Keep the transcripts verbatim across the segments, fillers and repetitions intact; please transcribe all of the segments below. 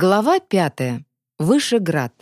Глава пятая. Вышеград.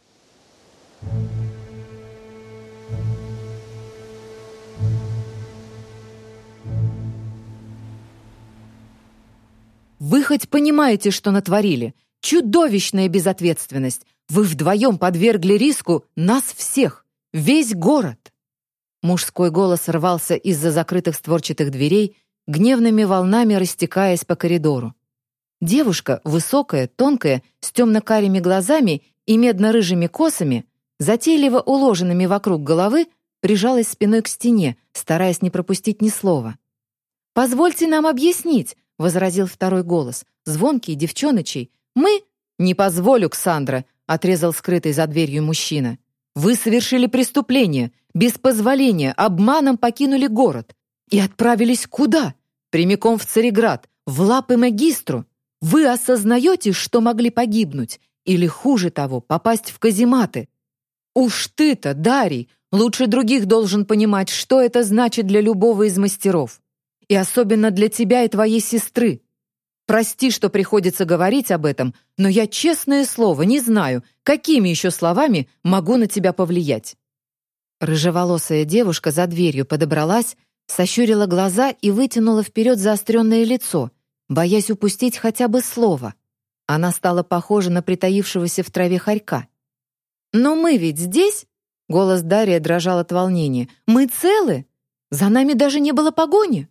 Вы хоть понимаете, что натворили? Чудовищная безответственность. Вы вдвоем подвергли риску нас всех, весь город. Мужской голос рвался из-за закрытых створчатых дверей, гневными волнами растекаясь по коридору. Девушка, высокая, тонкая, с темно-карими глазами и медно-рыжими косами, затейливо уложенными вокруг головы, прижалась спиной к стене, стараясь не пропустить ни слова. «Позвольте нам объяснить», — возразил второй голос, звонкий, девчоночий. «Мы...» «Не позволю, Ксандра», — отрезал скрытый за дверью мужчина. «Вы совершили преступление, без позволения, обманом покинули город и отправились куда? Прямиком в Цареград, в лапы магистру. Вы осознаете, что могли погибнуть? Или, хуже того, попасть в казематы? Уж ты-то, Дарий, лучше других должен понимать, что это значит для любого из мастеров. И особенно для тебя и твоей сестры. Прости, что приходится говорить об этом, но я, честное слово, не знаю, какими еще словами могу на тебя повлиять». Рыжеволосая девушка за дверью подобралась, сощурила глаза и вытянула вперед заостренное лицо, боясь упустить хотя бы слово. Она стала похожа на притаившегося в траве хорька. «Но мы ведь здесь?» — голос Дария дрожал от волнения. «Мы целы? За нами даже не было погони».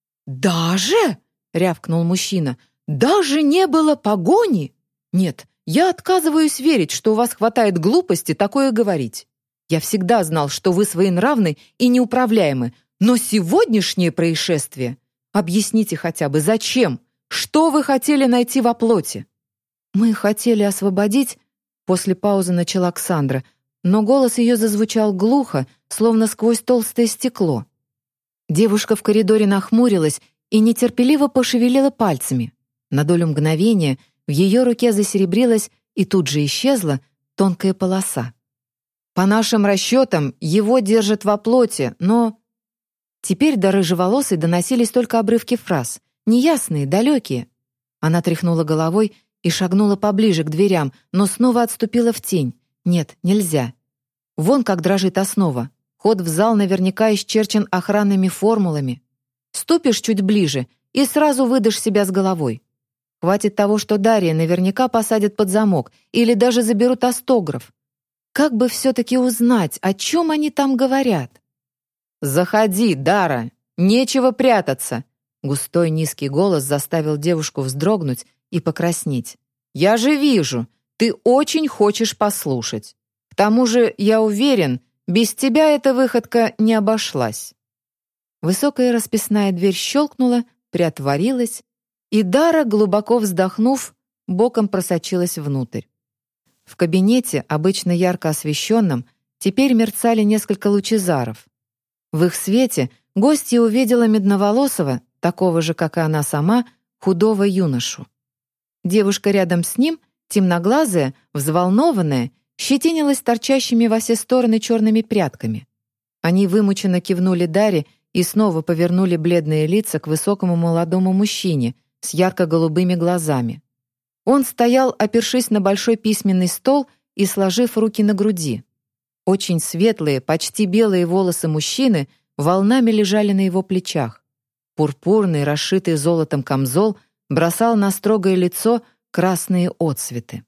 «Даже?» — рявкнул мужчина. «Даже не было погони? Нет, я отказываюсь верить, что у вас хватает глупости такое говорить. Я всегда знал, что вы своенравны и неуправляемы, но сегодняшнее происшествие... Объясните хотя бы, зачем? Что вы хотели найти во плоти?» «Мы хотели освободить...» После паузы начала Ксандра, но голос ее зазвучал глухо, словно сквозь толстое стекло. Девушка в коридоре нахмурилась и нетерпеливо пошевелила пальцами. На долю мгновения в ее руке засеребрилась и тут же исчезла тонкая полоса. «По нашим расчетам, его держат во плоти, но...» Теперь до рыжеволосой доносились только обрывки фраз, неясные, далекие. Она тряхнула головой и шагнула поближе к дверям, но снова отступила в тень. Нет, нельзя. Вон как дрожит основа. Ход в зал наверняка исчерчен охранными формулами. Ступишь чуть ближе и сразу выдашь себя с головой. Хватит того, что Дарья наверняка посадят под замок или даже заберут остограф. Как бы все-таки узнать, о чем они там говорят? «Заходи, Дара! Нечего прятаться!» Густой низкий голос заставил девушку вздрогнуть и покраснеть. «Я же вижу, ты очень хочешь послушать. К тому же, я уверен, без тебя эта выходка не обошлась». Высокая расписная дверь щелкнула, приотворилась, и Дара, глубоко вздохнув, боком просочилась внутрь. В кабинете, обычно ярко освещенном, теперь мерцали несколько лучезаров. В их свете гостья увидела медноволосого, такого же, как и она сама, худого юношу. Девушка рядом с ним, темноглазая, взволнованная, щетинилась торчащими во все стороны черными прядками. Они вымученно кивнули Даре и снова повернули бледные лица к высокому молодому мужчине с ярко-голубыми глазами. Он стоял, опершись на большой письменный стол и сложив руки на груди. Очень светлые, почти белые волосы мужчины волнами лежали на его плечах. Пурпурный, расшитый золотом камзол бросал на строгое лицо красные отсветы.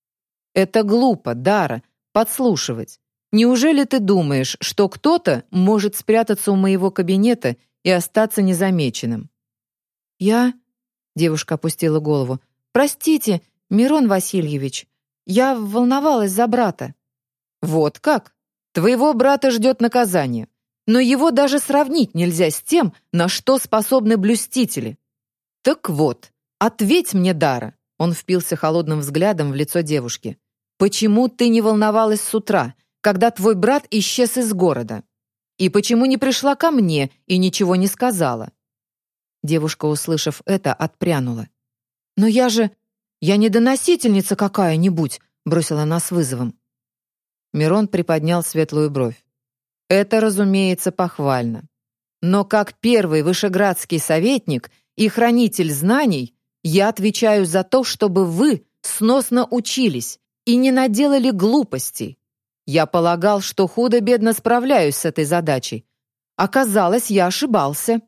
«Это глупо, Дара, подслушивать. Неужели ты думаешь, что кто-то может спрятаться у моего кабинета и остаться незамеченным?» «Я...» — девушка опустила голову. «Простите, Мирон Васильевич, я волновалась за брата». «Вот как? Твоего брата ждет наказание. Но его даже сравнить нельзя с тем, на что способны блюстители. Так вот, ответь мне, Дара». Он впился холодным взглядом в лицо девушки. «Почему ты не волновалась с утра, когда твой брат исчез из города? И почему не пришла ко мне и ничего не сказала?» Девушка, услышав это, отпрянула. «Но я же... Я не доносительница какая-нибудь», — бросила она с вызовом. Мирон приподнял светлую бровь. «Это, разумеется, похвально. Но как первый вышеградский советник и хранитель знаний я отвечаю за то, чтобы вы сносно учились и не наделали глупостей. Я полагал, что худо-бедно справляюсь с этой задачей. Оказалось, я ошибался».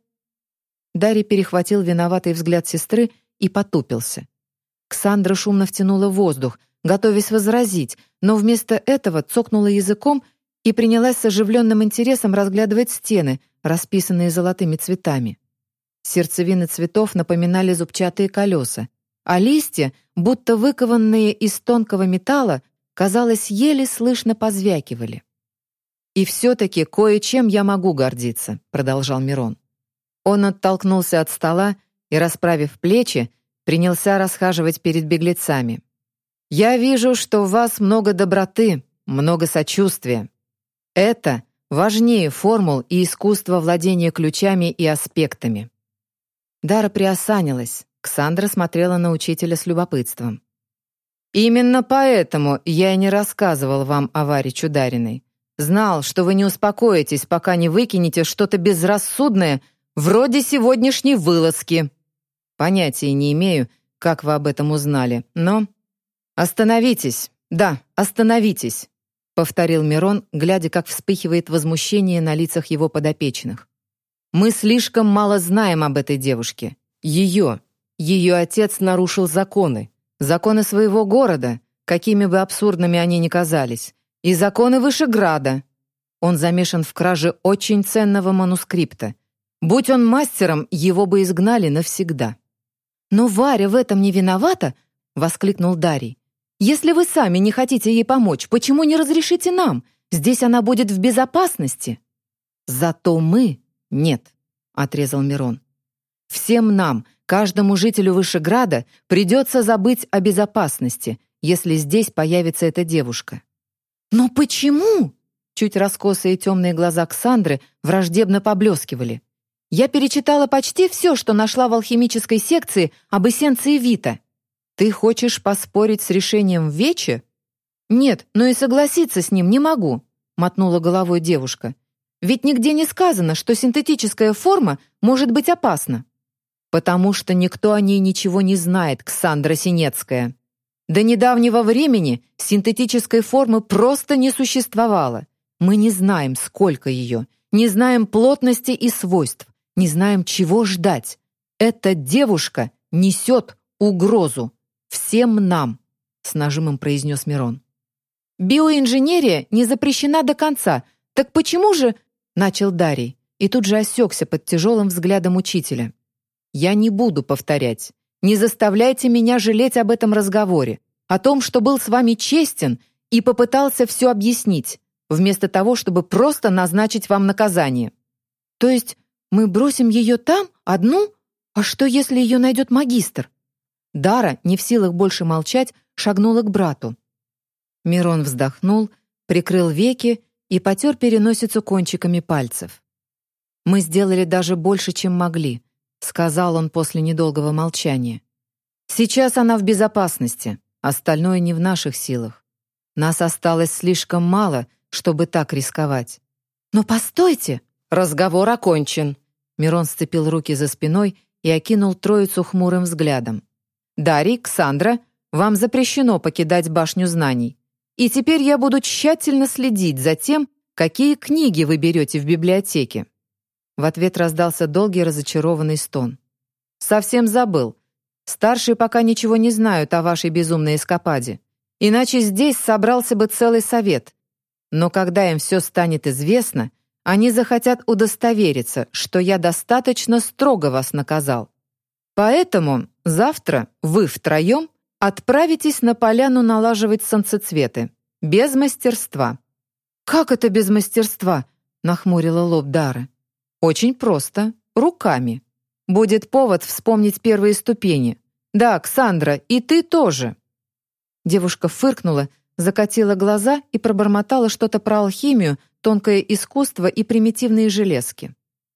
Дарий перехватил виноватый взгляд сестры и потупился. Ксандра шумно втянула воздух, готовясь возразить, но вместо этого цокнула языком и принялась с оживленным интересом разглядывать стены, расписанные золотыми цветами. Сердцевины цветов напоминали зубчатые колеса, а листья, будто выкованные из тонкого металла, казалось, еле слышно позвякивали. «И все-таки кое-чем я могу гордиться», — продолжал Мирон. Он оттолкнулся от стола и, расправив плечи, принялся расхаживать перед беглецами. «Я вижу, что в вас много доброты, много сочувствия. Это важнее формул и искусства владения ключами и аспектами». Дара приосанилась, Ксандра смотрела на учителя с любопытством. «Именно поэтому я и не рассказывал вам о Варе Чудариной. Знал, что вы не успокоитесь, пока не выкинете что-то безрассудное, вроде сегодняшней вылазки. Понятия не имею, как вы об этом узнали, но... Остановитесь, да, остановитесь», — повторил Мирон, глядя, как вспыхивает возмущение на лицах его подопечных. «Мы слишком мало знаем об этой девушке. Ее, ее отец нарушил законы, законы своего города, какими бы абсурдными они ни казались, и законы Вышеграда. Он замешан в краже очень ценного манускрипта. Будь он мастером, его бы изгнали навсегда». «Но Варя в этом не виновата?» — воскликнул Дарий. «Если вы сами не хотите ей помочь, почему не разрешите нам? Здесь она будет в безопасности». «Зато мы нет», — отрезал Мирон. «Всем нам, каждому жителю Вышеграда, придется забыть о безопасности, если здесь появится эта девушка». «Но почему?» Чуть раскосые темные глаза Ксандры враждебно поблескивали. «Я перечитала почти все, что нашла в алхимической секции об эссенции Вита. Ты хочешь поспорить с решением Вече?» «Нет, но и согласиться с ним не могу», — мотнула головой девушка. «Ведь нигде не сказано, что синтетическая форма может быть опасна». «Потому что никто о ней ничего не знает, Ксандра Синецкая. До недавнего времени синтетической формы просто не существовало. Мы не знаем, сколько ее, не знаем плотности и свойств, не знаем, чего ждать. Эта девушка несет угрозу всем нам», — с нажимом произнес Мирон. «Биоинженерия не запрещена до конца. Так почему же...» — начал Дарий, и тут же осекся под тяжелым взглядом учителя. «Я не буду повторять. Не заставляйте меня жалеть об этом разговоре, о том, что был с вами честен и попытался все объяснить, вместо того, чтобы просто назначить вам наказание». «То есть мы бросим ее там, одну? А что, если ее найдет магистр?» Дара, не в силах больше молчать, шагнула к брату. Мирон вздохнул, прикрыл веки и потер переносицу кончиками пальцев. «Мы сделали даже больше, чем могли», — сказал он после недолгого молчания. «Сейчас она в безопасности, остальное не в наших силах. Нас осталось слишком мало, чтобы так рисковать». «Но постойте!» «Разговор окончен». Мирон сцепил руки за спиной и окинул троицу хмурым взглядом. «Дарий, Ксандра, вам запрещено покидать башню знаний. И теперь я буду тщательно следить за тем, какие книги вы берете в библиотеке». В ответ раздался долгий разочарованный стон. «Совсем забыл. Старшие пока ничего не знают о вашей безумной эскападе. Иначе здесь собрался бы целый совет. Но когда им все станет известно, они захотят удостовериться, что я достаточно строго вас наказал. Поэтому завтра вы втроем отправитесь на поляну налаживать солнцецветы. Без мастерства». «Как это без мастерства?» — нахмурила лоб Дара. «Очень просто. Руками. Будет повод вспомнить первые ступени. Да, Ксандра, и ты тоже». Девушка фыркнула, закатила глаза и пробормотала что-то про алхимию, тонкое искусство и примитивные железки.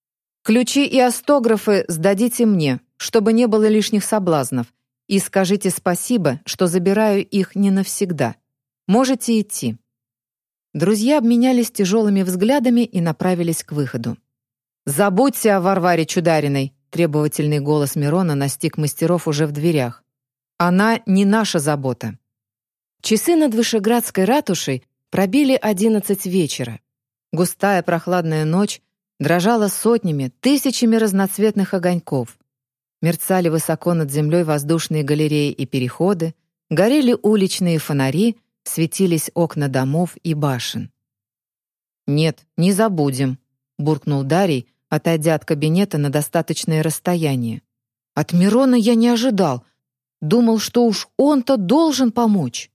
«Ключи и остографы сдадите мне, чтобы не было лишних соблазнов, и скажите спасибо, что забираю их не навсегда. Можете идти». Друзья обменялись тяжелыми взглядами и направились к выходу. «Забудьте о Варваре Чудариной», — требовательный голос Мирона настиг мастеров уже в дверях. Она не наша забота». Часы над Вышеградской ратушей пробили одиннадцать вечера. Густая прохладная ночь дрожала сотнями, тысячами разноцветных огоньков. Мерцали высоко над землей воздушные галереи и переходы, горели уличные фонари, светились окна домов и башен. «Нет, не забудем», — буркнул Дарий, отойдя от кабинета на достаточное расстояние. «От Мирона я не ожидал. Думал, что уж он-то должен помочь».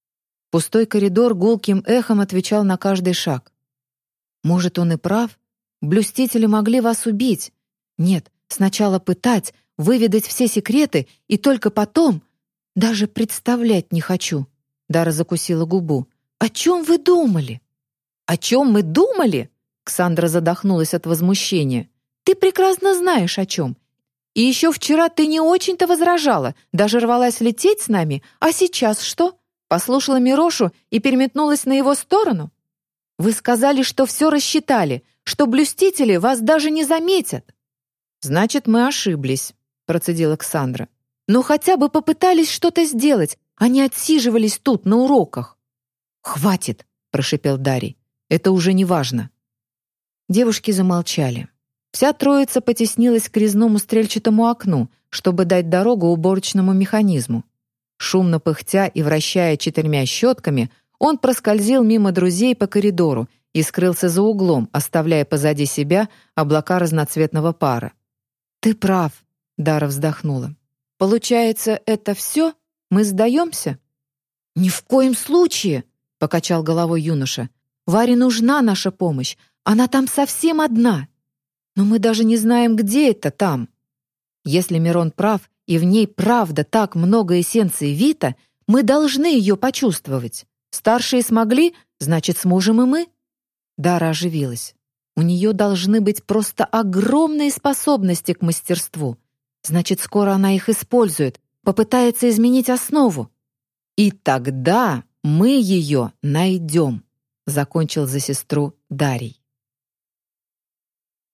Пустой коридор гулким эхом отвечал на каждый шаг. «Может, он и прав? Блюстители могли вас убить. Нет, сначала пытать, выведать все секреты, и только потом... Даже представлять не хочу». Дара закусила губу. «О чем вы думали?» «О чем мы думали?» Ксандра задохнулась от возмущения. «Ты прекрасно знаешь, о чем. И еще вчера ты не очень-то возражала, даже рвалась лететь с нами, а сейчас что? Послушала Мирошу и переметнулась на его сторону? Вы сказали, что все рассчитали, что блюстители вас даже не заметят». «Значит, мы ошиблись», — процедила Ксандра. «Но хотя бы попытались что-то сделать, а не отсиживались тут на уроках». «Хватит», — прошипел Дарий. «Это уже не важно». Девушки замолчали. Вся троица потеснилась к резному стрельчатому окну, чтобы дать дорогу уборочному механизму. Шумно пыхтя и вращая четырьмя щетками, он проскользил мимо друзей по коридору и скрылся за углом, оставляя позади себя облака разноцветного пара. «Ты прав», — Дара вздохнула. «Получается, это все? Мы сдаемся?» «Ни в коем случае», — покачал головой юноша. «Варе нужна наша помощь. Она там совсем одна. Но мы даже не знаем, где это там. Если Мирон прав, и в ней правда так много эссенции Вита, мы должны ее почувствовать. Старшие смогли, значит, сможем и мы». Дара оживилась. У нее должны быть просто огромные способности к мастерству. Значит, скоро она их использует, попытается изменить основу. «И тогда мы ее найдем», — закончил за сестру Дарий.